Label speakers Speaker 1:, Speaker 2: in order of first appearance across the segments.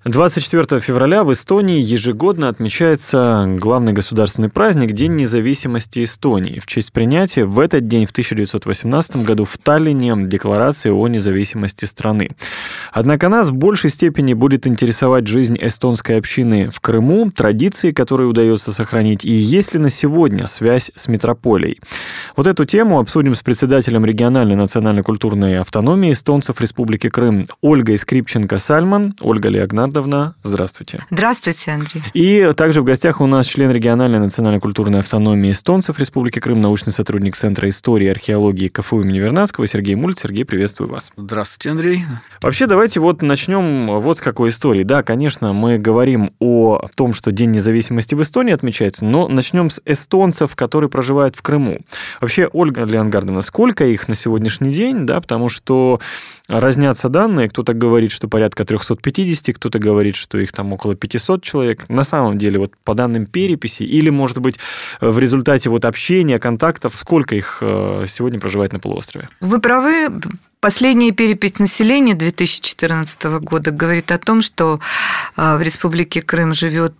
Speaker 1: 24 февраля в Эстонии ежегодно отмечается главный государственный праздник День независимости Эстонии в честь принятия в этот день в 1918 году в Таллине Декларации о независимости страны. Однако нас в большей степени будет интересовать жизнь эстонской общины в Крыму, традиции, которые удается сохранить, и есть ли на сегодня связь с метрополией. Вот эту тему обсудим с председателем региональной национально-культурной автономии эстонцев Республики Крым Ольгой Скрипченко-Сальман. Ольга Леонардовна, здравствуйте.
Speaker 2: Здравствуйте, Андрей.
Speaker 1: И также в гостях у нас член региональной национально-культурной автономии эстонцев Республики Крым, научный сотрудник Центра истории и археологии КФУ имени Вернадского Сергей Мульт. Сергей, приветствую вас.
Speaker 3: Здравствуйте, Андрей.
Speaker 1: Вообще, давайте начнем с какой истории. Да, конечно, мы говорим о том, что День независимости в Эстонии отмечается, но начнем с эстонцев, которые проживают в Крыму. Вообще, Ольга Леонардовна, сколько их на сегодняшний день, да, потому что разнятся данные, кто-то говорит, что порядка 350, кто-то говорит, что их там около 500 человек. На самом деле, по данным переписи, или, может быть, в результате общения, контактов, сколько их сегодня проживает на полуострове?
Speaker 2: Вы правы. Последняя перепись населения 2014 года говорит о том, что в Республике Крым живет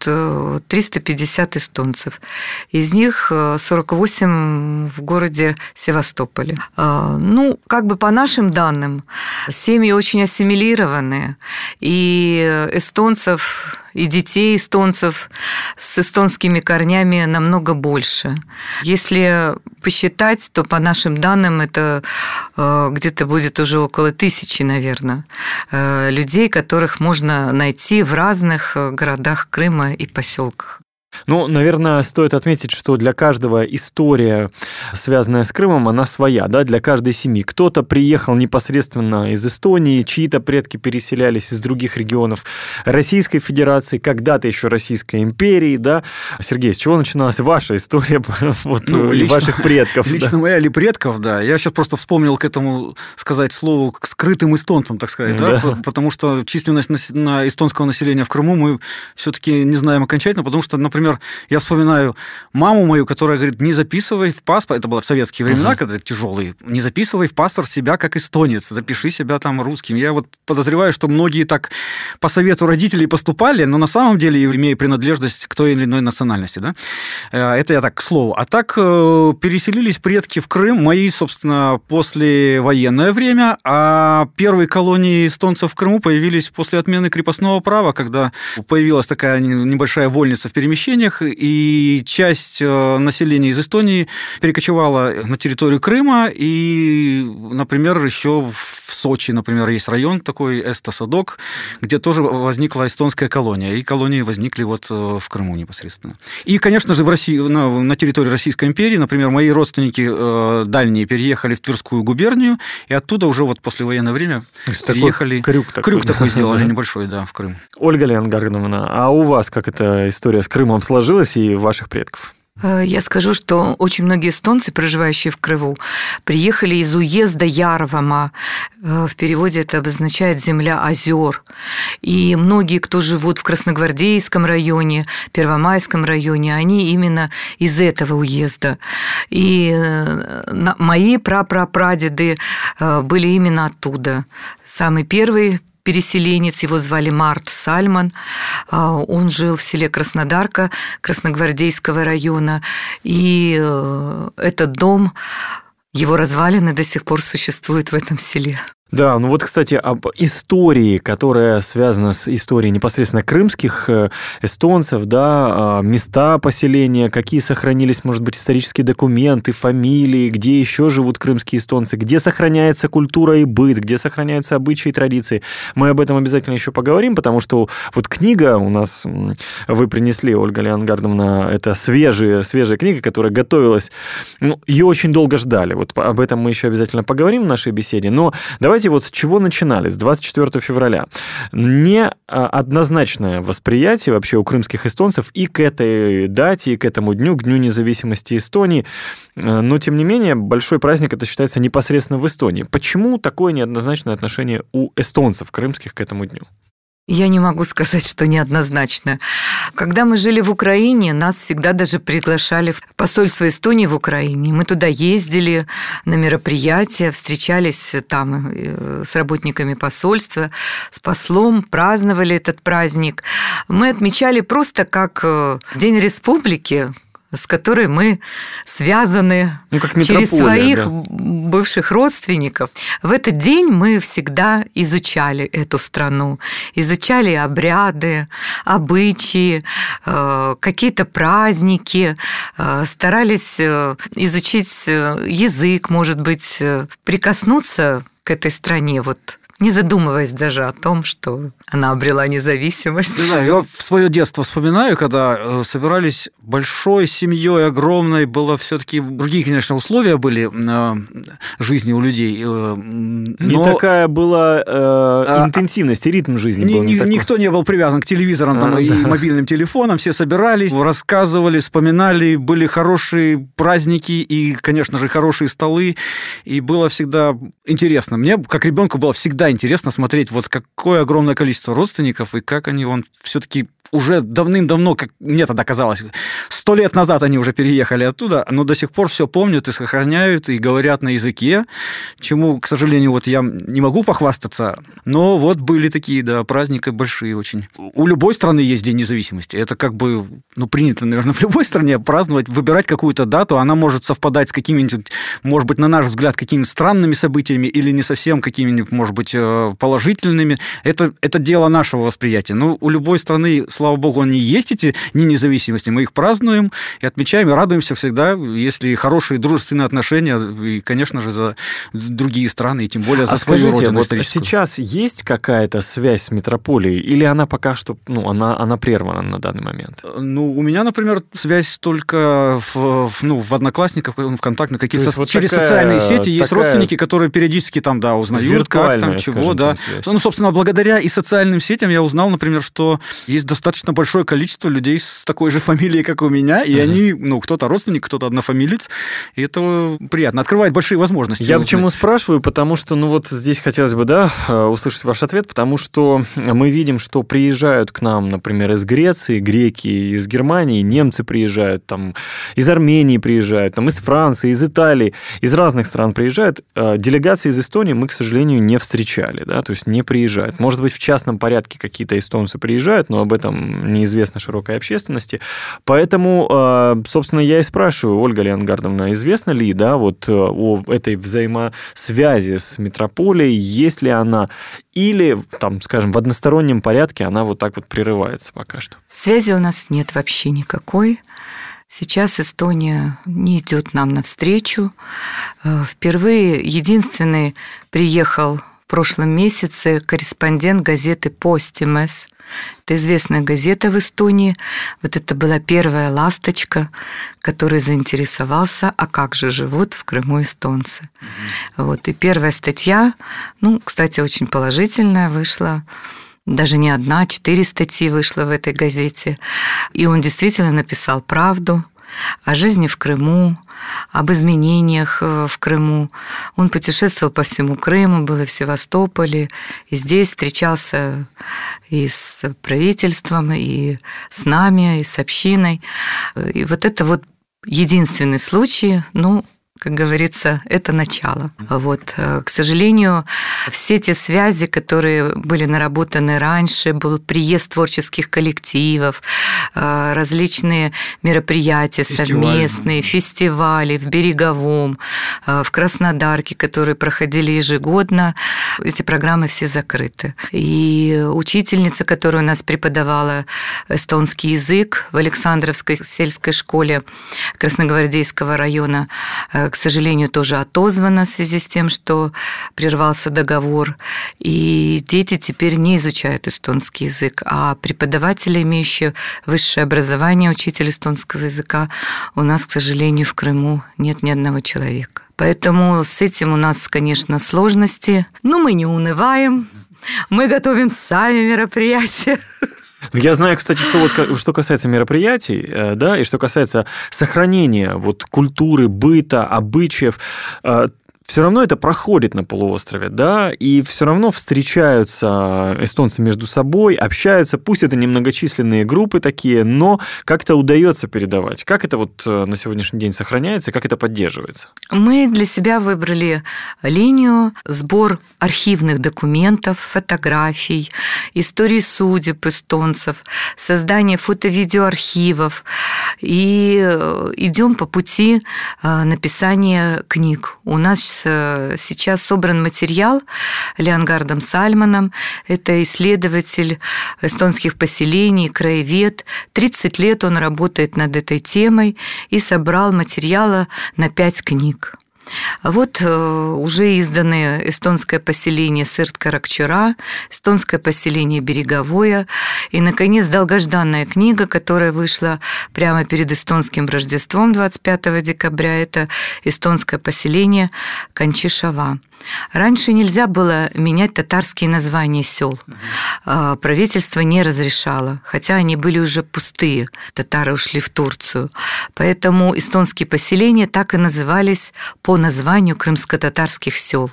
Speaker 2: 350 эстонцев. Из них 48 в городе Севастополе. По нашим данным, семьи очень ассимилированные, и эстонцев, и детей эстонцев с эстонскими корнями намного больше. Если посчитать, то по нашим данным это где-то будет уже около 1000, наверное, людей, которых можно найти в разных городах Крыма и поселках.
Speaker 1: Наверное, стоит отметить, что для каждого история, связанная с Крымом, она своя, да, для каждой семьи. Кто-то приехал непосредственно из Эстонии, чьи-то предки переселялись из других регионов Российской Федерации, когда-то еще Российской империи, да. Сергей, с чего начиналась ваша история ваших предков?
Speaker 3: Лично моя или предков, да. Я сейчас просто вспомнил к этому сказать слову, к скрытым эстонцам, так сказать, да, потому что численность эстонского населения в Крыму мы все-таки не знаем окончательно, потому что, например, я вспоминаю маму мою, которая говорит, не записывай в паспорт, это было в советские времена, когда тяжелые, не записывай в паспорт себя как эстонец, запиши себя там русским. Я подозреваю, что многие так по совету родителей поступали, но на самом деле имея принадлежность к той или иной национальности. Да? Это я так, к слову. А так переселились предки в Крым, мои, собственно, послевоенное время, а первые колонии эстонцев в Крыму появились после отмены крепостного права, когда появилась такая небольшая вольница в перемещении, и часть населения из Эстонии перекочевала на территорию Крыма, и, например, еще в Сочи, например, есть район такой, Эстосадок, где тоже возникла эстонская колония, и колонии возникли в Крыму непосредственно. И, конечно же, в России, на территории Российской империи, например, мои родственники дальние переехали в Тверскую губернию, и оттуда уже послевоенное время переехали...
Speaker 1: Крюк
Speaker 3: такой сделали небольшой, да, в Крым.
Speaker 1: Ольга Леонардовна, а у вас как эта история с Крымом сложилась и ваших предков?
Speaker 2: Я скажу, что очень многие эстонцы, проживающие в Крыму, приехали из уезда Ярвама. В переводе это обозначает «земля озер». И многие, кто живут в Красногвардейском районе, Первомайском районе, они именно из этого уезда. И мои прапрапрадеды были именно оттуда. Самый первый переселенец, его звали Март Сальман, он жил в селе Краснодарка Красногвардейского района, и этот дом, его развалины до сих пор существуют в этом селе.
Speaker 1: Да, кстати, об истории, которая связана с историей непосредственно крымских эстонцев, да, места поселения, какие сохранились, может быть, исторические документы, фамилии, где еще живут крымские эстонцы, где сохраняется культура и быт, где сохраняются обычаи и традиции. Мы об этом обязательно еще поговорим, потому что книга у нас, вы принесли, Ольга Леонардовна, это свежая книга, которая готовилась, ее очень долго ждали. Об этом мы еще обязательно поговорим в нашей беседе, но давайте с чего начинали, с 24 февраля. Неоднозначное восприятие вообще у крымских эстонцев и к этой дате, и к этому дню, к Дню независимости Эстонии. Но, тем не менее, большой праздник это считается непосредственно в Эстонии. Почему такое неоднозначное отношение у эстонцев крымских к этому дню?
Speaker 2: Я не могу сказать, что неоднозначно. Когда мы жили в Украине, нас всегда даже приглашали в посольство Эстонии в Украине. Мы туда ездили на мероприятия, встречались там с работниками посольства, с послом, праздновали этот праздник. Мы отмечали просто как День Республики, с которой мы связаны через своих бывших родственников. В этот день мы всегда изучали эту страну, изучали обряды, обычаи, какие-то праздники, старались изучить язык, может быть, прикоснуться к этой стране, не задумываясь даже о том, что она обрела независимость.
Speaker 3: Не знаю, я в свое детство вспоминаю, когда собирались большой семьей, огромной, было все-таки другие, конечно, условия были жизни у людей. Но...
Speaker 1: Не такая была интенсивность и ритм жизни.
Speaker 3: Никто не был привязан к телевизорам и мобильным телефонам, все собирались, рассказывали, вспоминали, были хорошие праздники и, конечно же, хорошие столы, и было всегда интересно. Мне, как ребенку, было всегда интересно смотреть, какое огромное количество родственников, и как они все-таки уже давным-давно, как мне тогда казалось, 100 лет назад они уже переехали оттуда, но до сих пор все помнят и сохраняют, и говорят на языке, чему, к сожалению, я не могу похвастаться, но были такие, праздники большие очень. У любой страны есть День независимости. Это принято, наверное, в любой стране праздновать, выбирать какую-то дату, она может совпадать с какими-нибудь, может быть, на наш взгляд, какими-то странными событиями или не совсем какими-нибудь, может быть, положительными. Это дело нашего восприятия. Но у любой страны, слава богу, они есть, эти дни независимости. Мы их празднуем и отмечаем, и радуемся всегда, если хорошие дружественные отношения, и, конечно же, за другие страны, и тем более за свою родину историческую.
Speaker 1: Сейчас есть какая-то связь с метрополией, или она пока что, она прервана на данный момент?
Speaker 3: У меня, например, связь только в Одноклассниках, ВКонтакте, какие-то через социальные сети. Есть родственники, которые периодически узнают, как там, чего, собственно, благодаря и социальным сетям я узнал, например, что есть достаточно большое количество людей с такой же фамилией, как у меня, и они, кто-то родственник, кто-то однофамилец, и это приятно, открывает большие возможности.
Speaker 1: Я почему спрашиваю, потому что, здесь хотелось бы, услышать ваш ответ, потому что мы видим, что приезжают к нам, например, из Греции, греки, из Германии, немцы приезжают, из Армении приезжают, из Франции, из Италии, из разных стран приезжают. Делегации из Эстонии мы, к сожалению, не встречали, то есть не приезжают. Может быть, в частном порядке какие-то эстонцы приезжают, но об этом неизвестно широкой общественности. Поэтому, собственно, я и спрашиваю, Ольга Леонгардовна, известно ли, о этой взаимосвязи с метрополией, есть ли она, или, скажем, в одностороннем порядке она прерывается пока что?
Speaker 2: Связи у нас нет вообще никакой. Сейчас Эстония не идет нам навстречу. Впервые единственный приехал в прошлом месяце корреспондент газеты «Постимес». Это известная газета в Эстонии. Это была первая ласточка, который заинтересовался, а как же живут в Крыму эстонцы. И первая статья, кстати, очень положительная вышла. Даже не одна, 4 статьи вышло в этой газете. И он действительно написал правду о жизни в Крыму, об изменениях в Крыму. Он путешествовал по всему Крыму, был и в Севастополе, и здесь встречался и с правительством, и с нами, и с общиной. И это единственный случай, как говорится, это начало. К сожалению, все те связи, которые были наработаны раньше, был приезд творческих коллективов, различные мероприятия совместные, фестивали в Береговом, в Краснодарке, которые проходили ежегодно, эти программы все закрыты. И учительница, которая у нас преподавала эстонский язык в Александровской сельской школе Красногвардейского района, к сожалению, тоже отозвана в связи с тем, что прервался договор. И дети теперь не изучают эстонский язык, а преподаватели, имеющие высшее образование, учитель эстонского языка, у нас, к сожалению, в Крыму нет ни одного человека. Поэтому с этим у нас, конечно, сложности. Но мы не унываем, мы готовим сами мероприятия.
Speaker 1: Я знаю, кстати, что касается мероприятий, и что касается сохранения культуры, быта, обычаев, все равно это проходит на полуострове, да, и все равно встречаются эстонцы между собой, общаются, пусть это немногочисленные группы такие, но как-то удается передавать. Как это вот на сегодняшний день сохраняется, как это поддерживается?
Speaker 2: Мы для себя выбрали линию сбор архивных документов, фотографий, истории судеб эстонцев, создание фото-видеоархивов, и идем по пути написания книг. У нас сейчас собран материал Леонгардом Сальманом. Это исследователь эстонских поселений, краевед. 30 лет он работает над этой темой и собрал материала на 5 книг. Вот уже изданы «Эстонское поселение Сырт-Каракчура», «Эстонское поселение Береговое» и, наконец, долгожданная книга, которая вышла прямо перед эстонским Рождеством 25 декабря, это «Эстонское поселение Канчишава». Раньше нельзя было менять татарские названия сел. Правительство не разрешало, хотя они были уже пустые. Татары ушли в Турцию. Поэтому эстонские поселения так и назывались по названию крымско-татарских сел.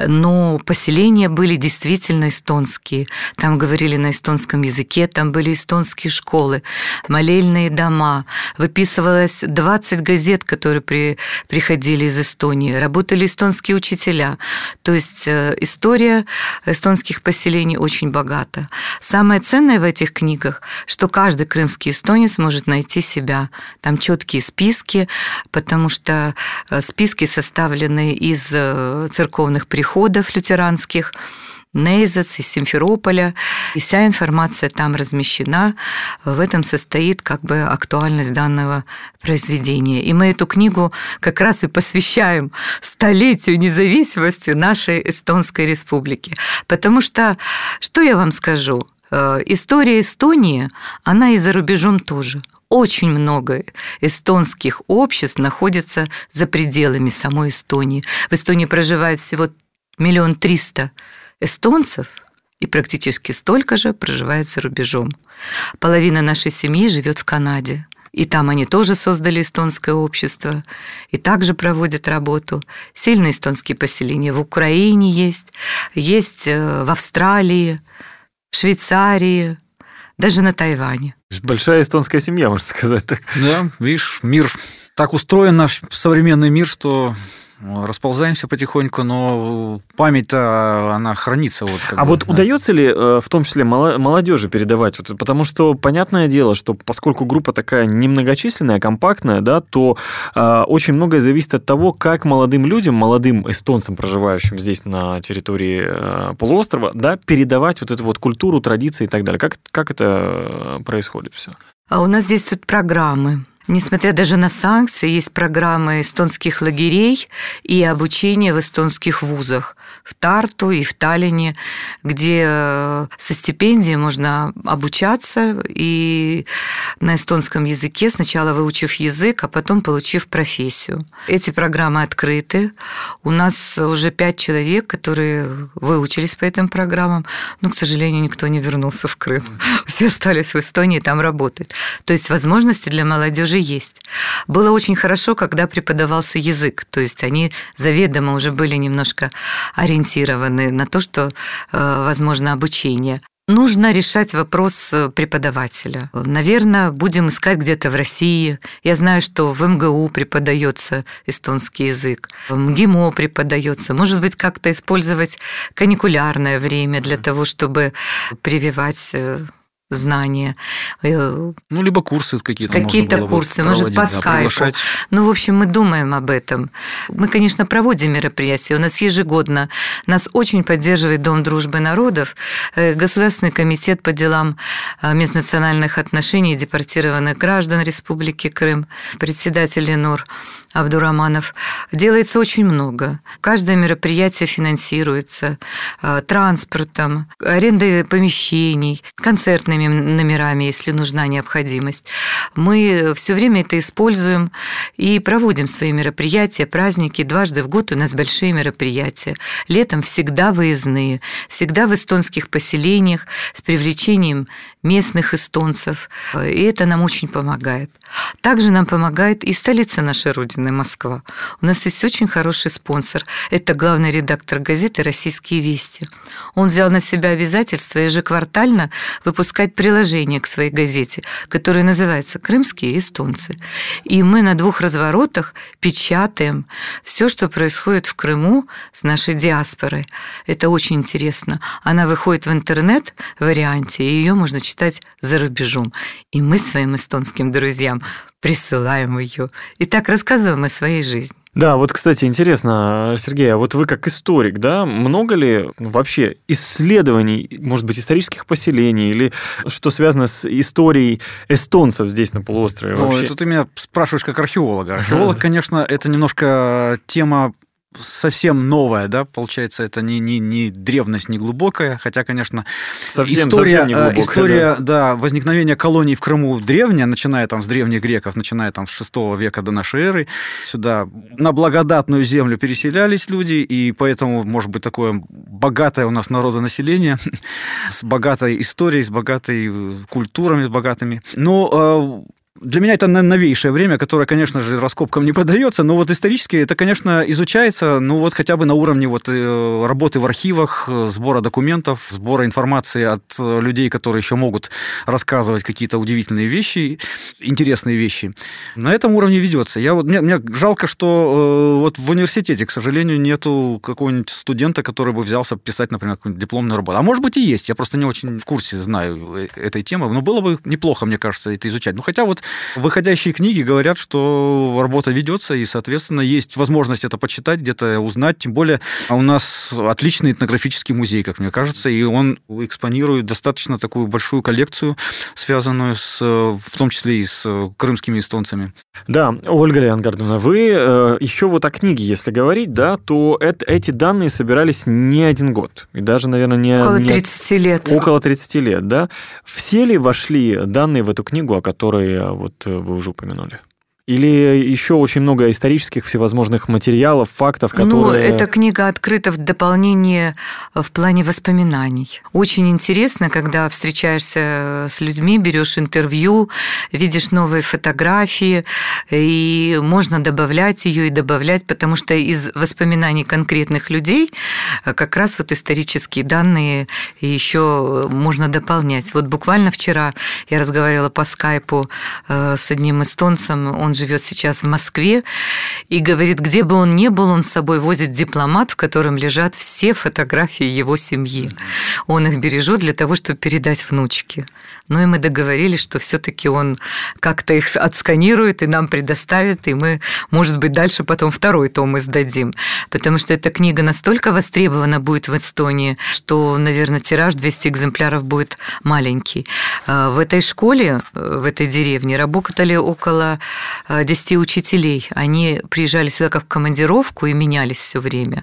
Speaker 2: Но поселения были действительно эстонские. Там говорили на эстонском языке, там были эстонские школы, молельные дома. Выписывалось 20 газет, которые приходили из Эстонии. Работали эстонские учителя. То есть история эстонских поселений очень богата. Самое ценное в этих книгах, что каждый крымский эстонец может найти себя. Там четкие списки, потому что списки составлены из церковных приходов лютеранских, Нейзац, из Симферополя, и вся информация там размещена. В этом состоит как бы актуальность данного произведения. И мы эту книгу как раз и посвящаем столетию независимости нашей Эстонской Республики. Потому что я вам скажу? История Эстонии, она и за рубежом тоже. Очень много эстонских обществ находится за пределами самой Эстонии. В Эстонии проживает всего 1 300 000 эстонцев, и практически столько же проживает за рубежом. Половина нашей семьи живет в Канаде. И там они тоже создали эстонское общество, и также проводят работу. Сильные эстонские поселения в Украине есть в Австралии, в Швейцарии, даже на Тайване.
Speaker 1: Большая эстонская семья, можно сказать так.
Speaker 3: Да, видишь, мир. Так устроен наш современный мир, что расползаемся потихоньку, но память-то, она хранится.
Speaker 1: Вот удается ли в том числе молодежи передавать? Потому что понятное дело, что поскольку группа такая немногочисленная, компактная, да, то очень многое зависит от того, как молодым людям, молодым эстонцам, проживающим здесь на территории полуострова, да, передавать вот эту вот культуру, традиции и так далее. Как это происходит все?
Speaker 2: А у нас действуют программы. Несмотря даже на санкции, есть программы эстонских лагерей и обучение в эстонских вузах в Тарту и в Таллине, где со стипендией можно обучаться и на эстонском языке, сначала выучив язык, а потом получив профессию. Эти программы открыты. У нас уже 5 человек, которые выучились по этим программам, но, к сожалению, никто не вернулся в Крым. Все остались в Эстонии, там работают. То есть возможности для молодежи есть. Было очень хорошо, когда преподавался язык, то есть они заведомо уже были немножко ориентированы на то, что возможно обучение. Нужно решать вопрос преподавателя. Наверное, будем искать где-то в России. Я знаю, что в МГУ преподается эстонский язык, в МГИМО преподается. Может быть, как-то использовать каникулярное время для того, чтобы прививать знания.
Speaker 3: Либо курсы какие-то.
Speaker 2: Какие-то курсы, может, по скайпу. В общем, мы думаем об этом. Мы, конечно, проводим мероприятия. У нас ежегодно нас очень поддерживает Дом дружбы народов, Государственный комитет по делам межнациональных отношений и депортированных граждан Республики Крым, председатель Ленур Абдураманов. Делается очень много. Каждое мероприятие финансируется транспортом, арендой помещений, концертными номерами, если нужна необходимость. Мы все время это используем и проводим свои мероприятия, праздники. Дважды в год у нас большие мероприятия. Летом всегда выездные, всегда в эстонских поселениях с привлечением местных эстонцев, и это нам очень помогает. Также нам помогает и столица нашей Родины, Москва. У нас есть очень хороший спонсор. Это главный редактор газеты «Российские вести». Он взял на себя обязательство ежеквартально выпускать приложение к своей газете, которое называется «Крымские эстонцы». И мы на 2 разворотах печатаем все, что происходит в Крыму с нашей диаспорой. Это очень интересно. Она выходит в интернет-варианте, и ее можно читать за рубежом. И мы своим эстонским друзьям присылаем ее. И так рассказываем о своей жизни.
Speaker 1: Да, вот, кстати, интересно, Сергей, а вот вы как историк, да, много ли вообще исследований, может быть, исторических поселений или что связано с историей эстонцев здесь на полуострове вообще?
Speaker 3: Это ты меня спрашиваешь как археолога. Археолог, конечно, это немножко тема совсем новая, да, получается, это не древность, не глубокая, хотя, конечно,
Speaker 1: совсем
Speaker 3: история,
Speaker 1: не глубокая,
Speaker 3: да, возникновения колоний в Крыму древняя, начиная там с древних греков, начиная там с VI века до нашей эры, сюда на благодатную землю переселялись люди, и поэтому, может быть, такое богатое у нас народонаселение, с богатой историей, с богатой культурами, с богатыми. Но для меня это новейшее время, которое, конечно же, раскопкам не поддается, но вот исторически это, конечно, изучается, ну вот хотя бы на уровне вот работы в архивах, сбора документов, сбора информации от людей, которые еще могут рассказывать какие-то удивительные вещи, интересные вещи. На этом уровне ведется. Мне жалко, что вот в университете, к сожалению, нету какого-нибудь студента, который бы взялся писать, например, какую-нибудь дипломную работу. А может быть и есть, я просто не очень в курсе знаю этой темы, но было бы неплохо, мне кажется, это изучать. Ну хотя вот выходящие книги говорят, что работа ведется, и, соответственно, есть возможность это почитать, где-то узнать. Тем более у нас отличный этнографический музей, как мне кажется, и он экспонирует достаточно такую большую коллекцию, связанную в том числе и с крымскими эстонцами.
Speaker 1: Да, Ольга Леонгардовна, вы еще вот о книге, если говорить, да, то эти данные собирались не 1 год, и даже, наверное,
Speaker 2: около 30 лет.
Speaker 1: Около 30 лет, да. Все ли вошли данные в эту книгу, о которой вот вы уже упомянули? Или еще очень много исторических всевозможных материалов, фактов, которые...
Speaker 2: Ну, эта книга открыта в дополнение в плане воспоминаний. Очень интересно, когда встречаешься с людьми, берешь интервью, видишь новые фотографии, и можно добавлять ее и добавлять, потому что из воспоминаний конкретных людей как раз вот исторические данные еще можно дополнять. Вот буквально вчера я разговаривала по скайпу с одним эстонцем, он живет сейчас в Москве, и говорит, где бы он ни был, он с собой возит дипломат, в котором лежат все фотографии его семьи. Он их бережет для того, чтобы передать внучке. Ну и мы договорились, что все-таки он как-то их отсканирует и нам предоставит, и мы, может быть, дальше потом 2 том издадим. Потому что эта книга настолько востребована будет в Эстонии, что, наверное, тираж 200 экземпляров будет маленький. В этой школе, в этой деревне работали около 10 учителей. Они приезжали сюда как в командировку и менялись все время.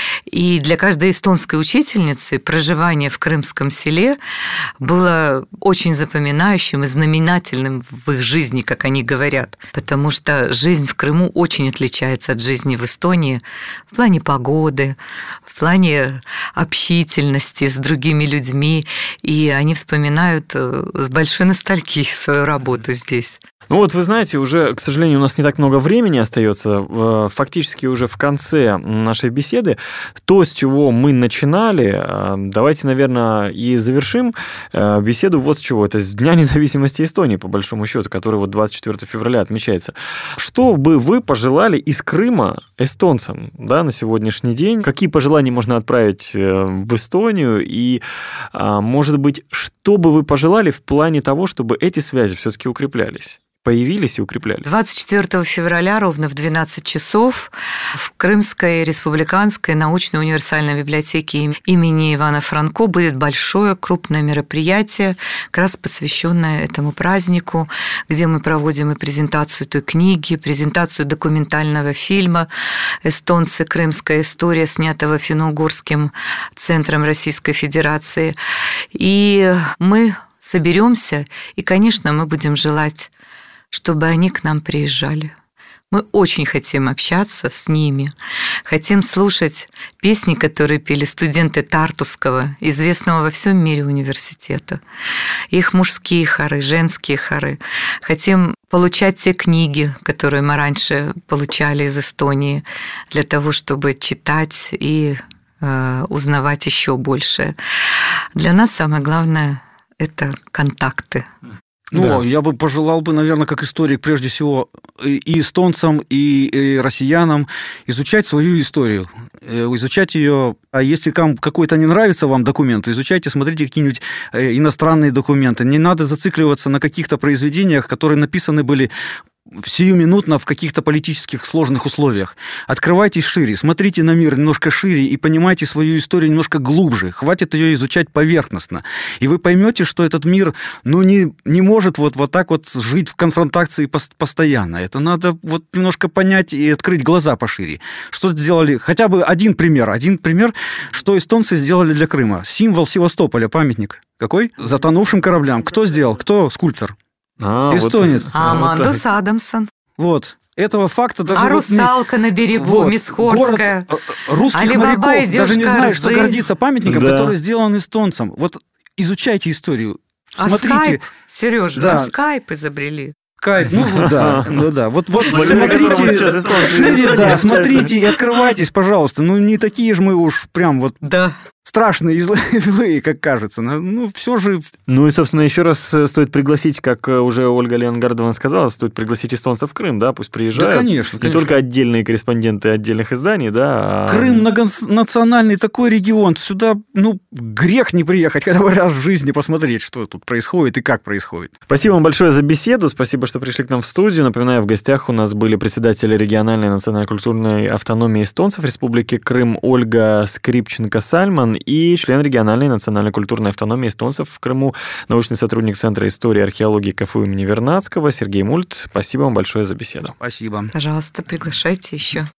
Speaker 2: И для каждой эстонской учительницы проживание в крымском селе было очень запоминающим и знаменательным в их жизни, как они говорят. Потому что жизнь в Крыму очень отличается от жизни в Эстонии в плане погоды, в плане общительности с другими людьми. И они вспоминают с большой ностальгией свою работу здесь.
Speaker 1: Ну вот вы знаете, уже, к сожалению, у нас не так много времени остается. Фактически уже в конце нашей беседы то, с чего мы начинали, давайте, наверное, и завершим беседу вот с чего. Это с Дня независимости Эстонии, по большому счету, который вот 24 февраля отмечается. Что бы вы пожелали из Крыма эстонцам, да, на сегодняшний день? Какие пожелания можно отправить в Эстонию? И, может быть, что бы вы пожелали в плане того, чтобы эти связи все-таки укреплялись? Появились и укреплялись.
Speaker 2: 24 февраля ровно в 12 часов в Крымской республиканской научной универсальной библиотеке имени Ивана Франко будет большое крупное мероприятие, как раз посвященное этому празднику, где мы проводим и презентацию той книги, презентацию документального фильма «Эстонцы. Крымская история», снятого Финно-Угорским центром Российской Федерации. И мы соберемся, и, конечно, мы будем желать, чтобы они к нам приезжали. Мы очень хотим общаться с ними, хотим слушать песни, которые пели студенты Тартусского, известного во всем мире университета, их мужские хоры, женские хоры. Хотим получать те книги, которые мы раньше получали из Эстонии, для того, чтобы читать и узнавать еще больше. Для нас самое главное – это контакты.
Speaker 3: Ну, да. Я бы пожелал бы, наверное, как историк, прежде всего, и эстонцам, и россиянам изучать свою историю, изучать ее. А если какой-то не нравится вам документ, изучайте, смотрите какие-нибудь иностранные документы. Не надо зацикливаться на каких-то произведениях, которые написаны были сиюминутно в каких-то политических сложных условиях. Открывайтесь шире, смотрите на мир немножко шире и понимайте свою историю немножко глубже. Хватит ее изучать поверхностно. И вы поймете, что этот мир, не может вот так вот жить в конфронтации постоянно. Это надо вот немножко понять и открыть глаза пошире. Что сделали? Хотя бы один пример, что эстонцы сделали для Крыма. Символ Севастополя, памятник. Какой? Затонувшим кораблям. Кто сделал? Кто скульптор? Эстонец.
Speaker 2: Амандус Адамсон.
Speaker 3: Вот. Этого факта даже...
Speaker 2: русалка на берегу, Мисхорская.
Speaker 3: Город русских моряков даже не знает, что гордится памятником, который сделан эстонцем. Вот изучайте историю. Смотрите.
Speaker 2: Скайп, Сережа, скайп изобрели.
Speaker 3: Скайп, да. Вот смотрите, смотрите и открывайтесь, пожалуйста. Не такие же мы уж прям вот...
Speaker 2: Да.
Speaker 3: Страшные и злые, как кажется. Все же...
Speaker 1: И, собственно, еще раз стоит пригласить, как уже Ольга Леонгардовна сказала, стоит пригласить эстонцев в Крым, да, пусть приезжают.
Speaker 3: Да, конечно.
Speaker 1: Не только отдельные корреспонденты отдельных изданий, да.
Speaker 3: Крым многонациональный такой регион. Сюда, грех не приехать, хотя бы раз в жизни посмотреть, что тут происходит и как происходит.
Speaker 1: Спасибо вам большое за беседу, спасибо, что пришли к нам в студию. Напоминаю, в гостях у нас были председатели региональной национально-культурной автономии эстонцев Республики Крым Ольга Скрипченко-Сальман и член региональной национально-культурной автономии эстонцев в Крыму, научный сотрудник Центра истории и археологии КФУ имени Вернадского Сергей Мульт. Спасибо вам большое за беседу.
Speaker 3: Спасибо.
Speaker 2: Пожалуйста, приглашайте еще.